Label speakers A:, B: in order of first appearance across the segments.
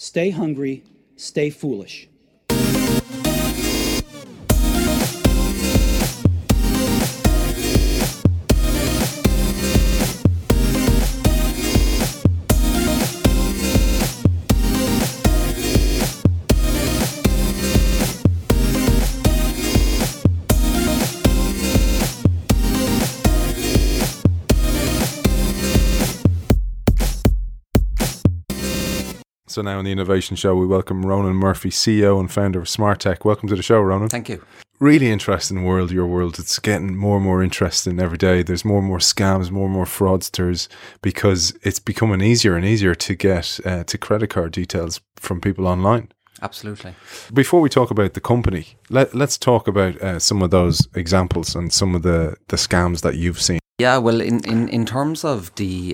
A: Stay hungry, stay foolish.
B: So now in the Innovation Show, we welcome Ronan Murphy, CEO and founder of SmartTech. Welcome to the show, Ronan.
C: Thank you.
B: Really interesting world, your world. It's getting more and more interesting every day. There's more and more scams, more and more fraudsters, because it's becoming easier and easier to get to credit card details from people online.
C: Absolutely.
B: Before we talk about the company, let's talk about some of those examples and some of the scams that you've seen.
C: Yeah, well, in terms of the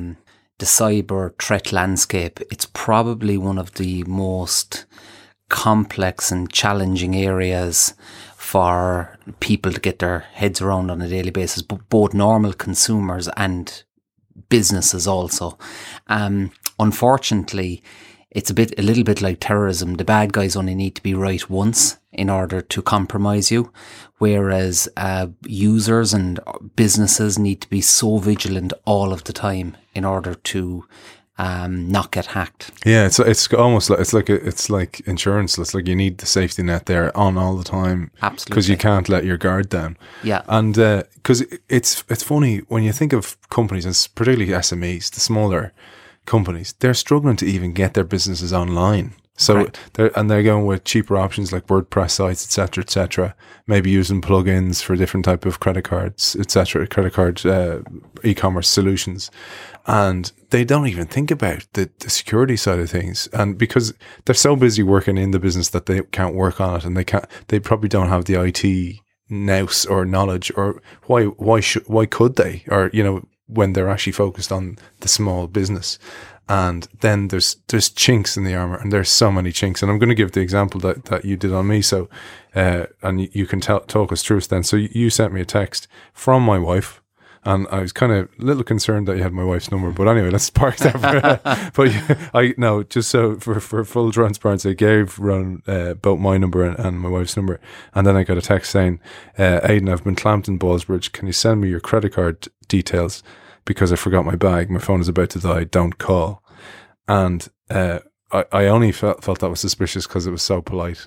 C: cyber threat landscape, it's probably one of the most complex and challenging areas for people to get their heads around on a daily basis, both normal consumers and businesses also. Unfortunately, it's a little bit like terrorism. The bad guys only need to be right once in order to compromise you, whereas users and businesses need to be so vigilant all of the time in order to not get hacked.
B: Yeah, it's almost like it's like insurance. It's like you need the safety net there on all the time.
C: Absolutely,
B: because you can't let your guard down.
C: Yeah,
B: and because it's funny when you think of companies, and particularly SMEs, the smaller companies, they're struggling to even get their businesses online. So they're going with cheaper options like WordPress sites, etc., maybe using plugins for different type of credit cards, etc., credit card e-commerce solutions. And they don't even think about the security side of things. And because they're so busy working in the business that they can't work on it, and they probably don't have the IT nous or knowledge, or why could they? Or, when they're actually focused on the small business. And then there's chinks in the armor, and there's so many chinks. And I'm going to give the example that you did on me. So, and you can talk us through it then. So you sent me a text from my wife, and I was kind of a little concerned that you had my wife's number. But anyway, let's park that. But just so for full transparency, I gave Ron both my number and my wife's number. And then I got a text saying, Aidan, I've been clamped in Ballsbridge. Can you send me your credit card details? Because I forgot my bag. My phone is about to die. Don't call. And I only felt that was suspicious because it was so polite.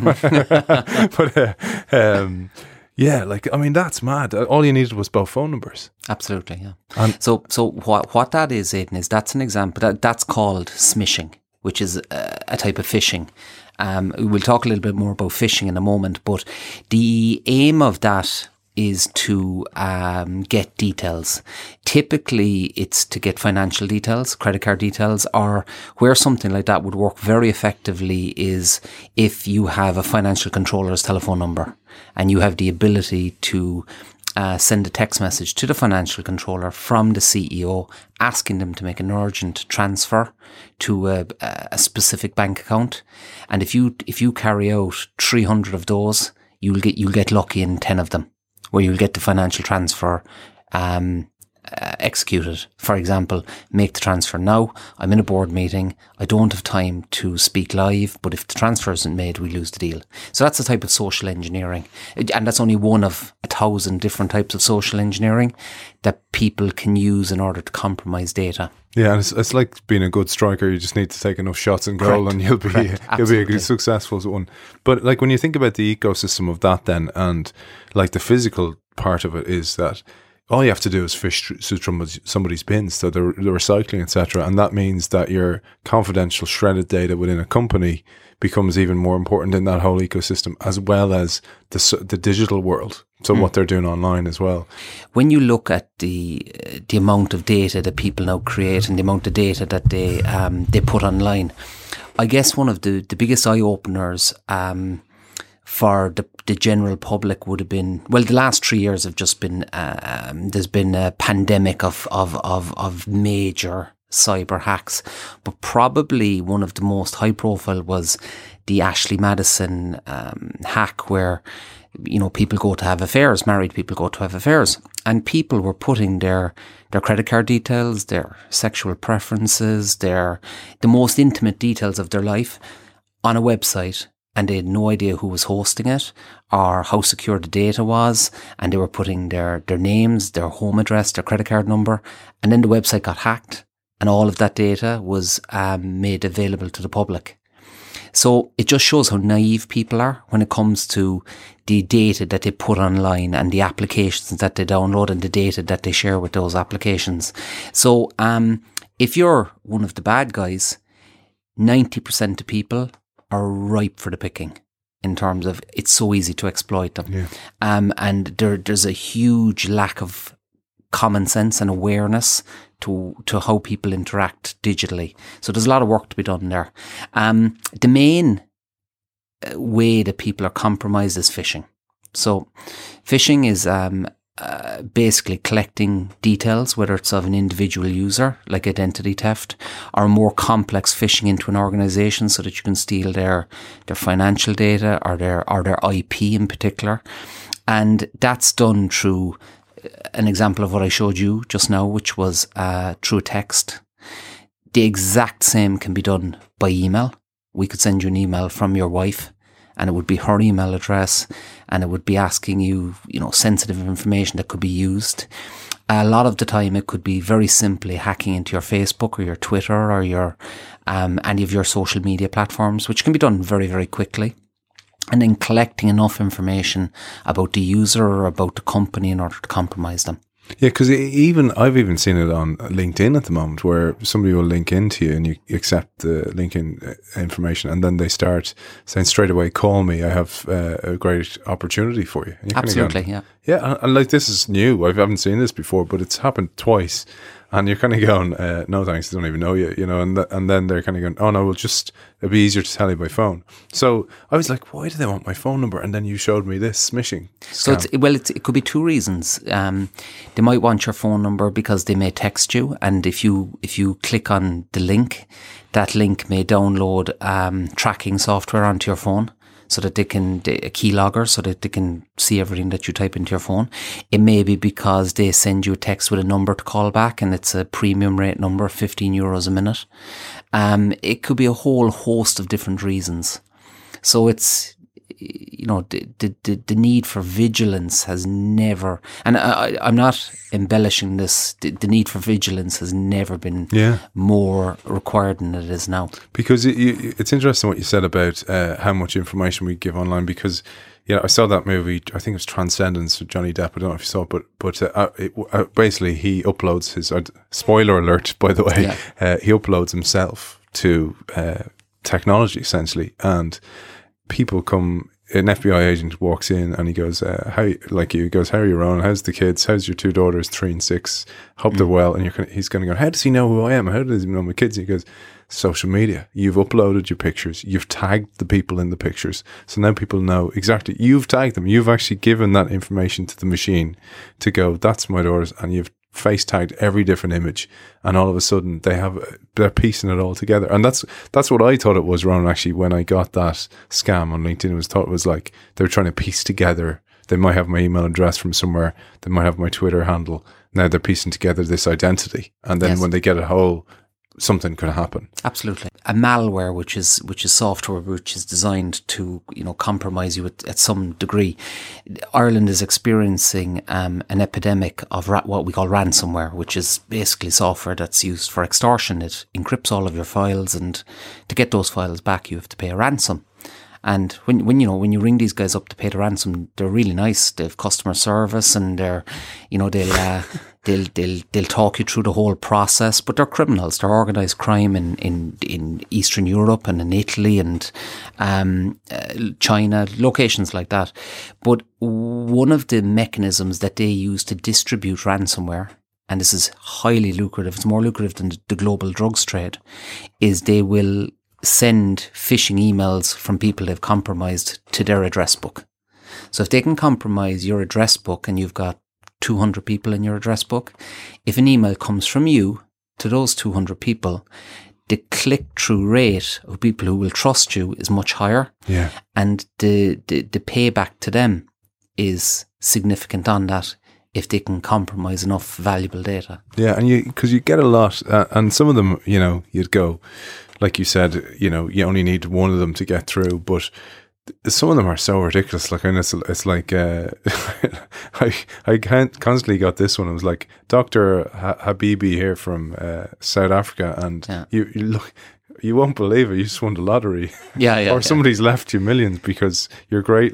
B: But that's mad. All you needed was both phone numbers.
C: Absolutely, yeah. And so what that is, Aidan, is that's an example. That's called smishing, which is a type of phishing. We'll talk a little bit more about phishing in a moment, but the aim of that is to get details. Typically, it's to get financial details, credit card details, or where something like that would work very effectively is if you have a financial controller's telephone number and you have the ability to send a text message to the financial controller from the CEO asking them to make an urgent transfer to a specific bank account. And if you carry out 300 of those, you'll get lucky in 10 of them, where you'll get the financial transfer executed. For example, make the transfer now. I'm in a board meeting. I don't have time to speak live, but if the transfer isn't made, we lose the deal. So that's a type of social engineering. And that's only one of 1,000 different types of social engineering that people can use in order to compromise data.
B: Yeah, and it's like being a good striker. You just need to take enough shots and goal, and you'll be a successful one. But like when you think about the ecosystem of that, then, and like the physical part of it is that all you have to do is fish through somebody's bins, so the recycling, etc. And that means that your confidential shredded data within a company becomes even more important in that whole ecosystem, as well as the digital world. So what they're doing online as well.
C: When you look at the amount of data that people now create and the amount of data that they put online, I guess one of the biggest eye openers for the general public would have been, well, the last 3 years have just been there's been a pandemic of major cyber hacks, but probably one of the most high profile was the Ashley Madison hack, where people go to have affairs, married people go to have affairs, and people were putting their credit card details, their sexual preferences, the most intimate details of their life on a website, and they had no idea who was hosting it or how secure the data was, and they were putting their names, their home address, their credit card number, and then the website got hacked, and all of that data was made available to the public. So it just shows how naive people are when it comes to the data that they put online and the applications that they download and the data that they share with those applications. So if you're one of the bad guys, 90% of people are ripe for the picking in terms of it's so easy to exploit them.
B: Yeah.
C: And there's a huge lack of common sense and awareness to how people interact digitally. So there's a lot of work to be done there. The main way that people are compromised is phishing. So phishing is basically collecting details, whether it's of an individual user, like identity theft, or more complex phishing into an organization so that you can steal their financial data or their IP in particular. And that's done through an example of what I showed you just now, which was through text. The exact same can be done by email. We could send you an email from your wife, and it would be her email address, and it would be asking you, sensitive information that could be used. A lot of the time, it could be very simply hacking into your Facebook or your Twitter or your any of your social media platforms, which can be done very, very quickly. And then collecting enough information about the user or about the company in order to compromise them.
B: Yeah, because I've even seen it on LinkedIn at the moment, where somebody will link into you and you accept the LinkedIn information, and then they start saying straight away, "Call me. I have a great opportunity for you." And
C: Absolutely,
B: yeah. Yeah, and like this is new. I haven't seen this before, but it's happened twice. And you're kind of going, no thanks, I don't even know you, and then they're kind of going, oh no, it'll be easier to tell you by phone. So I was like, why do they want my phone number? And then you showed me this smishing scam.
C: So it could be two reasons. They might want your phone number because they may text you, and if you click on the link, that link may download tracking software onto your phone, so that they can, a keylogger, so that they can see everything that you type into your phone. It may be because they send you a text with a number to call back, and it's a premium rate number, €15 a minute. It could be a whole host of different reasons. So it's, the need for vigilance has never, and I'm not embellishing this, the need for vigilance has never been more required than it is now.
B: Because it's interesting what you said about how much information we give online, because I saw that movie, I think it was Transcendence with Johnny Depp, I don't know if you saw it, but basically he uploads his, spoiler alert by the way, he uploads himself to technology essentially, and people come, an FBI agent walks in and he goes, how are you, Ron? How's the kids? How's your two daughters, 3 and 6? Hope they're well. And he's going to go, how does he know who I am? How does he know my kids? And he goes, social media. You've uploaded your pictures. You've tagged the people in the pictures. So now people know exactly. You've tagged them. You've actually given that information to the machine to go, that's my daughters. And you've face tagged every different image, and all of a sudden they're piecing it all together. And that's what I thought it was, Ron, actually, when I got that scam on LinkedIn. It was like they were trying to piece together, they might have my email address from somewhere, they might have my Twitter handle, now they're piecing together this identity, and then when they get a whole, something could happen. Absolutely.
C: A malware, which is software which is designed to compromise you at some degree. Ireland is experiencing an epidemic of what we call ransomware, which is basically software that's used for extortion. It encrypts all of your files, and to get those files back, you have to pay a ransom. And when you ring these guys up to pay the ransom, they're really nice. They have customer service, and they'll talk you through the whole process. But they're criminals. They're organised crime in Eastern Europe and in Italy and China, locations like that. But one of the mechanisms that they use to distribute ransomware, and this is highly lucrative, it's more lucrative than the global drugs trade, is they will send phishing emails from people they've compromised to their address book. So if they can compromise your address book and you've got 200 people in your address book, if an email comes from you to those 200 people, the click-through rate of people who will trust you is much higher.
B: Yeah.
C: And the payback to them is significant on that if they can compromise enough valuable data.
B: Yeah, and because you get a lot, and some of them, you'd go, like you said, you only need one of them to get through, but some of them are so ridiculous. Like, and it's like I constantly got this one. It was like Dr. Habibi here from South Africa, and you look, you won't believe it. You just won the lottery, or somebody's left you millions because your great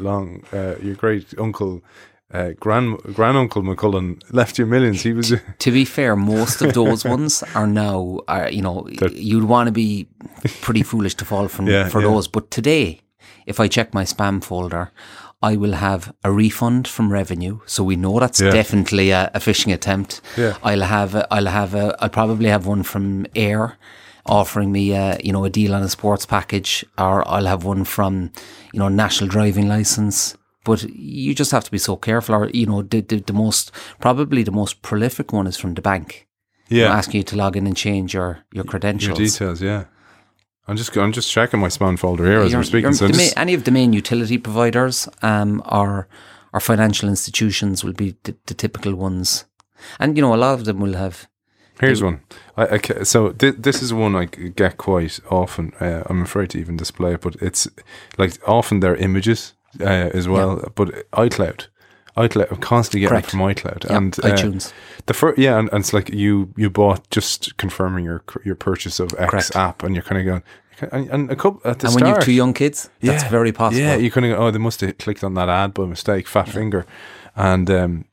B: uncle. Granduncle McCullen left you millions. He was.
C: To be fair, most of those ones are now, you'd want to be pretty foolish to fall for those. But today, if I check my spam folder, I will have a refund from Revenue, so we know that's definitely a phishing attempt. Yeah. I'll probably have one from Air offering me a deal on a sports package, or I'll have one from National Driving License. But you just have to be so careful. Or the most prolific one is from the bank. Yeah, asking you to log in and change your credentials,
B: your details. Yeah, I'm just checking my spam folder here as we're speaking. So
C: any of the main utility providers, or financial institutions will be the typical ones, and a lot of them will have.
B: Here's one. So this is one I get quite often. I'm afraid to even display it, but it's like often they're images. As well, but iCloud, I'm constantly getting it from iCloud and
C: iTunes.
B: And it's like you bought, just confirming your purchase of X app, and you're kind of going, and a couple at the start.
C: And when you have 2 young kids, that's very possible.
B: Yeah, you kind of go, they must have clicked on that ad by mistake, fat finger, and and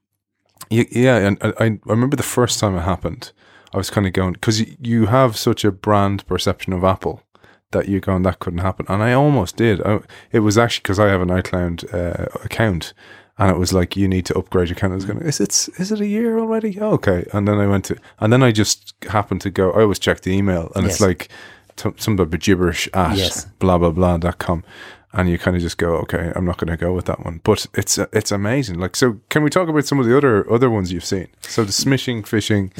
B: I remember the first time it happened, I was kind of going, because you have such a brand perception of Apple, that you're going, that couldn't happen. And I almost did. It was actually because I have an iCloud account, and it was like, you need to upgrade your account. I was going, is it a year already? Oh, okay. And then and then I just happened to go, I always check the email, and it's like some type of gibberish at blah, blah, blah.com. And you kind of just go, okay, I'm not going to go with that one. But it's amazing. Like, so can we talk about some of the other ones you've seen? So the smishing, phishing.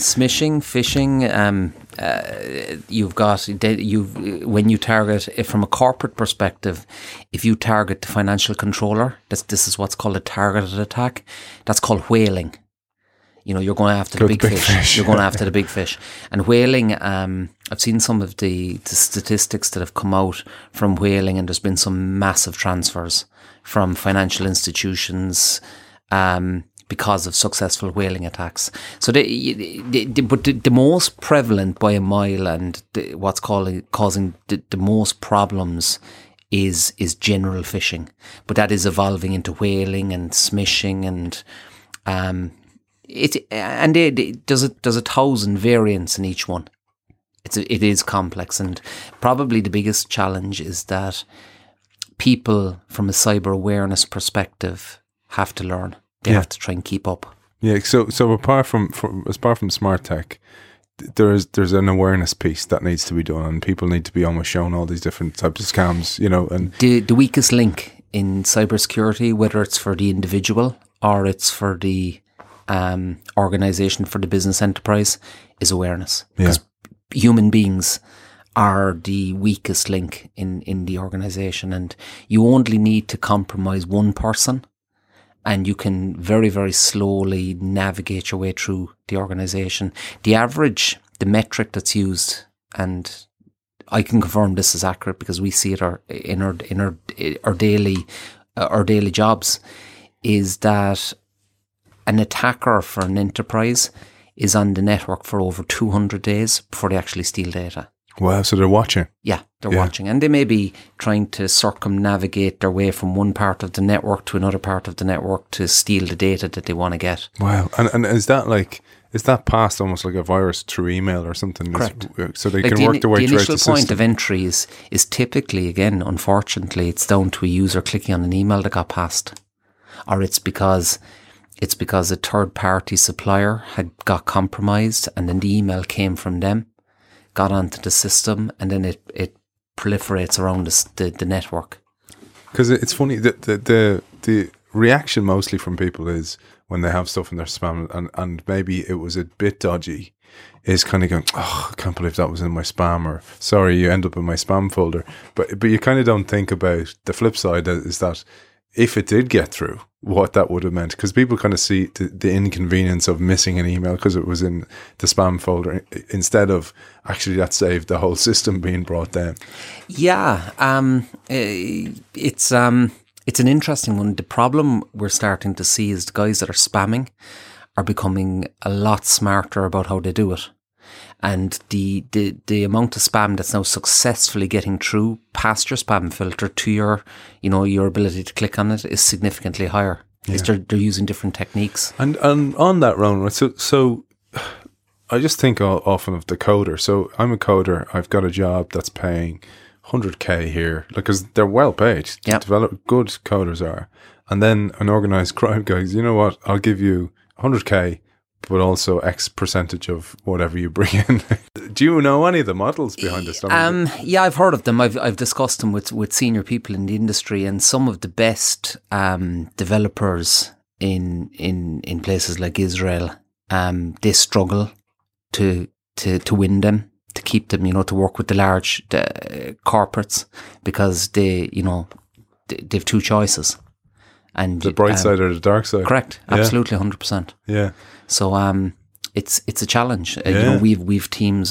C: When you target, from a corporate perspective, if you target the financial controller, this is what's called a targeted attack. That's called whaling. You're going after the big fish. You're going after the big fish. And whaling, I've seen some of the statistics that have come out from whaling, and there's been some massive transfers from financial institutions because of successful whaling attacks. So but the most prevalent by a mile, and what's causing the most problems is general phishing. But that is evolving into whaling and smishing and there's 1,000 variants in each one. It is complex, and probably the biggest challenge is that people, from a cyber awareness perspective, have to learn. They have to try and keep up.
B: Yeah. So apart from smart tech, there's an awareness piece that needs to be done, and people need to be almost shown all these different types of scams. And
C: the weakest link in cybersecurity, whether it's for the individual or it's for the organization, for the business enterprise, is awareness. Because human beings are the weakest link in the organization, and you only need to compromise one person, and you can very, very slowly navigate your way through the organization. The metric that's used, and I can confirm this is accurate because we see it in our daily jobs, is that an attacker for an enterprise is on the network for over 200 days before they actually steal data.
B: Wow, so they're watching.
C: Yeah, they're watching. And they may be trying to circumnavigate their way from one part of the network to another part of the network to steal the data that they want to get.
B: Wow. And is that passed almost like a virus through email or something?
C: Correct.
B: So they can work their way through the system.
C: The initial point of entry is typically, again, unfortunately, it's down to a user clicking on an email that got passed. Or it's because a third-party supplier had got compromised, and then the email came from them, got onto the system, and then it proliferates around the network.
B: Because it's funny that the reaction mostly from people is when they have stuff in their spam and maybe it was a bit dodgy, is kind of going, oh, I can't believe that was in my spam, or sorry, you end up in my spam folder. But you kind of don't think about the flip side is that if it did get through, what that would have meant, because people kind of see the inconvenience of missing an email because it was in the spam folder, instead of actually that saved the whole system being brought down.
C: Yeah, it's an interesting one. The problem we're starting to see is the guys that are spamming are becoming a lot smarter about how they do it. And the amount of spam that's now successfully getting through past your spam filter to your ability to click on it is significantly higher. Yeah. They're using different techniques. And
B: on that, Ronan, so I just think often of the coder. So I'm a coder. I've got a job that's paying 100K here, because they're well paid.
C: Yep.
B: Good coders are. And then an organised crime guy goes, you know what, I'll give you 100K, but also X percentage of whatever you bring in. Do you know any of the models behind this?
C: Yeah, I've heard of them. I've discussed them with senior people in the industry, and some of the best developers in places like Israel, they struggle to win them, to keep them, to work with the large corporates, because they've two choices. And
B: the bright side or the dark side.
C: Correct. Absolutely, 100%.
B: Yeah.
C: So it's a challenge. We've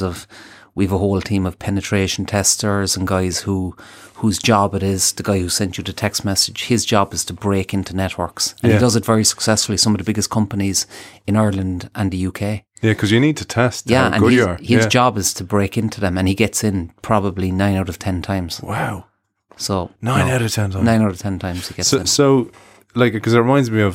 C: a whole team of penetration testers and guys whose job it is. The guy who sent you the text message, his job is to break into networks, and he does it very successfully. Some of the biggest companies in Ireland and the UK.
B: Yeah, because you need to test how good you are.
C: His job is to break into them, and he gets in probably 9 out of 10 times.
B: Wow.
C: So
B: 9 out of 10 times.
C: 9 out of 10 times he gets in.
B: So, like, because it reminds me of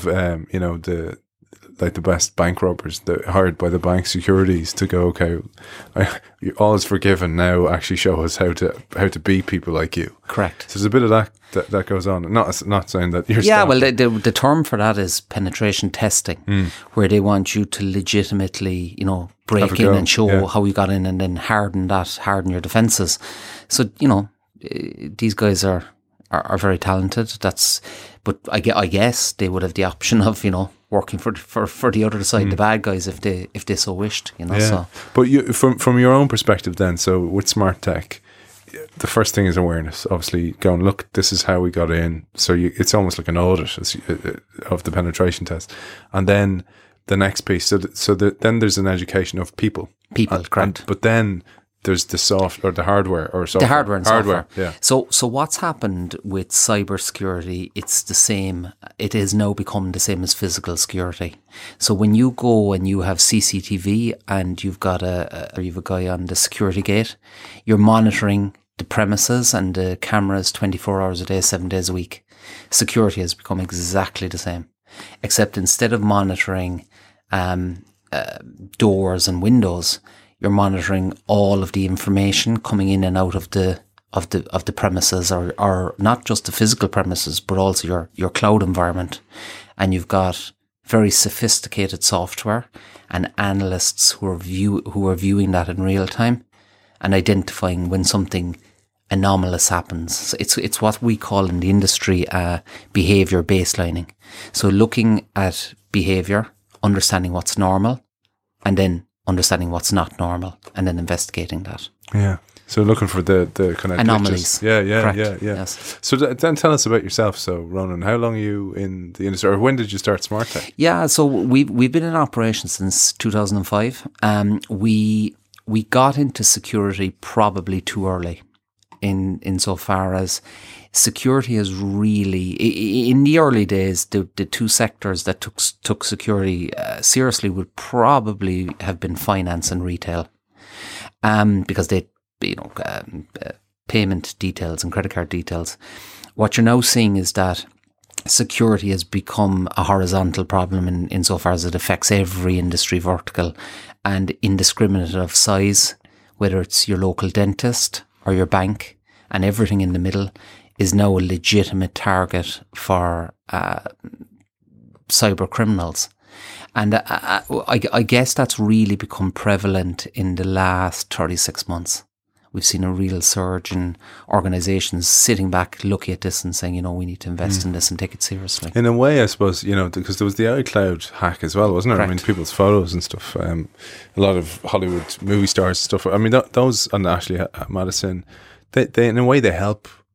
B: the best bank robbers that hired by the bank securities to go, okay, all is forgiven now. Actually, show us how to beat people like you.
C: Correct.
B: So there's a bit of that goes on. Not saying that you're.
C: Yeah, well, the term for that is penetration testing, where they want you to legitimately, break in and show how you got in, and then harden your defenses. So these guys are very talented. But I guess they would have the option of working for the other side, the bad guys, if they so wished.
B: Yeah.
C: So.
B: But from your own perspective, then, so with smart tech, the first thing is awareness. Obviously, going, look, this is how we got in. So it's almost like an audit of the penetration test, and then the next piece. Then there's an education of people.
C: Correct.
B: But then there's the software or the hardware or software.
C: The hardware and software.
B: Yeah.
C: So what's happened with cybersecurity? It's the same. It has now become the same as physical security. So when you go and you have CCTV and you've got a guy on the security gate, you're monitoring the premises and the cameras 24 hours a day, 7 days a week. Security has become exactly the same, except instead of monitoring doors and windows, you're monitoring all of the information coming in and out of the premises, or not just the physical premises, but also your cloud environment. And you've got very sophisticated software and analysts who are viewing that in real time and identifying when something anomalous happens. So it's what we call in the industry behavior baselining. So looking at behavior, understanding what's normal, and then understanding what's not normal, and then investigating that.
B: Yeah. So looking for the kind of
C: anomalies.
B: Glitches. Yeah.
C: Correct. Yes.
B: So then tell us about yourself. So Ronan, how long are you in the industry, or when did you start Smart Tech?
C: Yeah. So we've been in operation since 2005. We got into security probably too early, in so far as security is really, in the early days, the two sectors that took security seriously would probably have been finance and retail, because they, payment details and credit card details. What you're now seeing is that security has become a horizontal problem in so far as it affects every industry vertical, and indiscriminate of size, whether it's your local dentist or your bank, and everything in the middle is now a legitimate target for cyber criminals. And I guess that's really become prevalent in the last 36 months. We've seen a real surge in organisations sitting back, looking at this and saying, we need to invest in this and take it seriously.
B: In a way, I suppose, because there was the iCloud hack as well, wasn't there?
C: Correct.
B: I mean, people's photos and stuff. A lot of Hollywood movie stars stuff. I mean, those, and Ashley Madison, they in a way, they help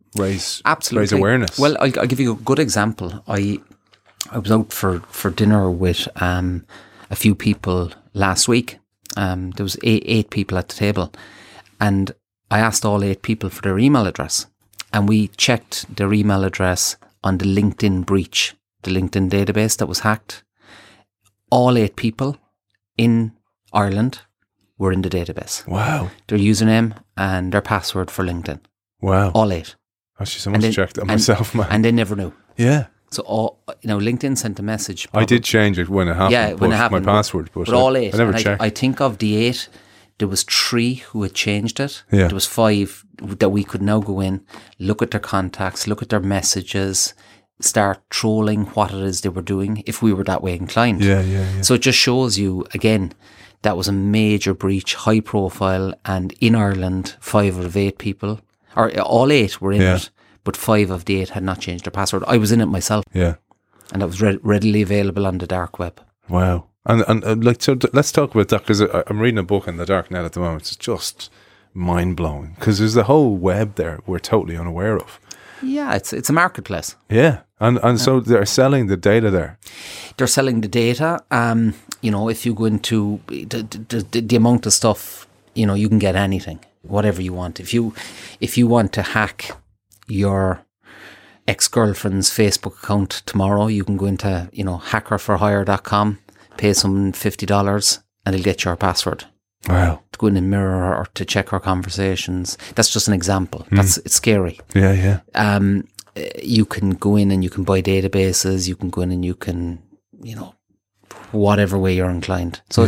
B: raise
C: Absolutely.
B: awareness.
C: Well, I'll give you a good example. I was out for dinner with a few people last week. There was eight people at the table, and I asked all 8 people for their email address, and we checked their email address on the LinkedIn breach, the LinkedIn database that was hacked. All 8 people in Ireland were in the database.
B: Wow.
C: Their username and their password for LinkedIn.
B: Wow.
C: All 8.
B: Actually, someone's checked that myself, man.
C: And they never knew.
B: Yeah.
C: So, LinkedIn sent a message.
B: I did change it when it happened.
C: Yeah, when it happened.
B: My password, but
C: all 8.
B: I never checked.
C: I think of the 8, there was 3 who had changed it.
B: Yeah.
C: There was 5 that we could now go in, look at their contacts, look at their messages, start trolling what it is they were doing if we were that way inclined.
B: Yeah.
C: So it just shows you, again, that was a major breach, high profile, and in Ireland, 5 out of 8 people, or all 8 were in it, but 5 of the 8 had not changed their password. I was in it myself.
B: Yeah.
C: And that was readily available on the dark web.
B: Wow. And like, so let's talk about that, because I'm reading a book in the dark net at the moment. It's just mind blowing, because there's a whole web there we're totally unaware of.
C: Yeah, it's a marketplace.
B: Yeah. And so they're selling the data there.
C: They're selling the data. If you go into the amount of stuff, you can get anything, whatever you want. If you want to hack your ex-girlfriend's Facebook account tomorrow, you can go into, hackerforhire.com, pay someone $50 and they'll get your password.
B: Wow.
C: To go in and mirror or to check our conversations. That's just an example. It's scary.
B: Yeah.
C: You can go in and you can buy databases. You can go in and you can, whatever way you're inclined. So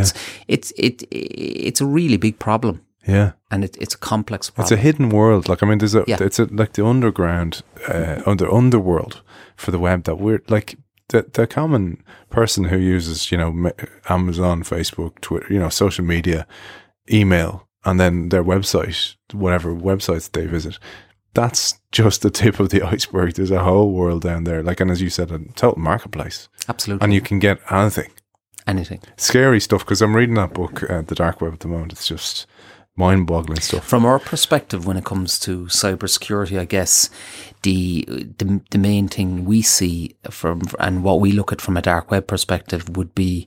C: it's a really big problem.
B: Yeah.
C: And it's a complex problem.
B: It's a hidden world. Like, I mean, it's like the underground, underworld for the web that we're like, the common person who uses, Amazon, Facebook, Twitter, social media, email, and then their website, whatever websites they visit, that's just the tip of the iceberg. There's a whole world down there. Like, and as you said, a total marketplace.
C: Absolutely.
B: And you can get anything. Scary stuff, because I'm reading that book, The Dark Web, at the moment. It's just mind-boggling stuff.
C: From our perspective, when it comes to cybersecurity, I guess the main thing we see and what we look at from a dark web perspective would be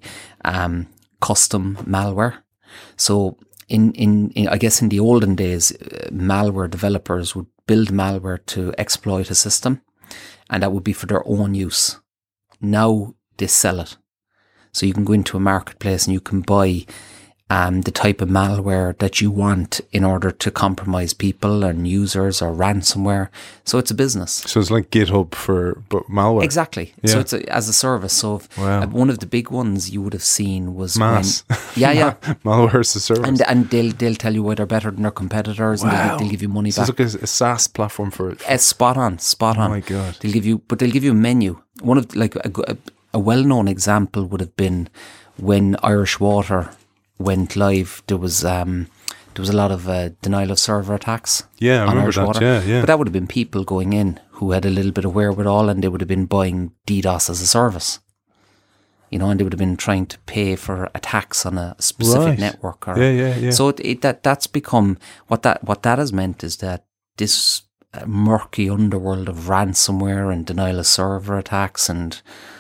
C: custom malware. So in I guess in the olden days, malware developers would build malware to exploit a system, and that would be for their own use. Now they sell it. So you can go into a marketplace and you can buy the type of malware that you want in order to compromise people and users or ransomware. So it's a business. So
B: it's like GitHub for malware.
C: Exactly. Yeah. So it's as a service. So one of the big ones you would have seen was
B: Mass. Malware as a service.
C: And they'll tell you why they're better than their competitors, and they'll give you money back.
B: It's like a SaaS platform for it.
C: Spot on.
B: Oh my God.
C: They'll give you a menu. One of a well-known example would have been when Irish Water went live. There was a lot of denial of server attacks.
B: Yeah, I remember
C: Irish
B: that.
C: Water.
B: Yeah.
C: But that would have been people going in who had a little bit of wherewithal, and they would have been buying DDoS as a service. And they would have been trying to pay for attacks on a specific network.
B: Yeah.
C: So that's become what that has meant is that this murky underworld of ransomware and denial of server attacks and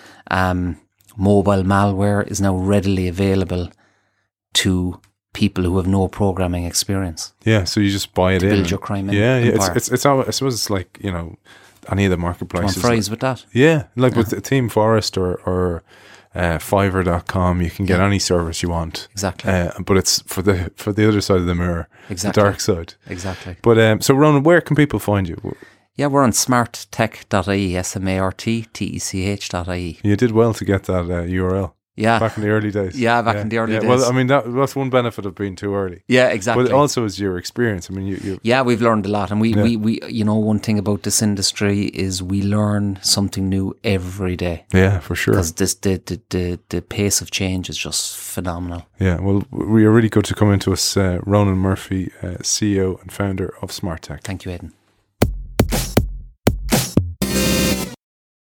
C: mobile malware is now readily available to people who have no programming experience.
B: Yeah, so you just buy it
C: to
B: in.
C: Build your crime
B: empire.
C: It's
B: I suppose it's like, any of the marketplaces.
C: Fries with that.
B: Yeah, with Team Forest or Fiverr.com, you can get any service you want.
C: Exactly.
B: But it's for the other side of the mirror.
C: Exactly.
B: The dark side.
C: Exactly.
B: But so Ronan, where can people find you?
C: Yeah, we're on smarttech.ie, smarttech.ie.
B: You did well to get that URL.
C: Yeah.
B: Back in the early days.
C: Yeah, back in the early days.
B: Well, I mean, that's one benefit of being too early.
C: Yeah, exactly.
B: But also is your experience. I mean, you
C: Yeah, we've learned a lot. And we one thing about this industry is we learn something new every day.
B: Yeah, for sure.
C: Because the pace of change is just phenomenal.
B: Yeah, well, we are really good to come into us, Ronan Murphy, CEO and founder of Smart Tech.
C: Thank you, Aidan.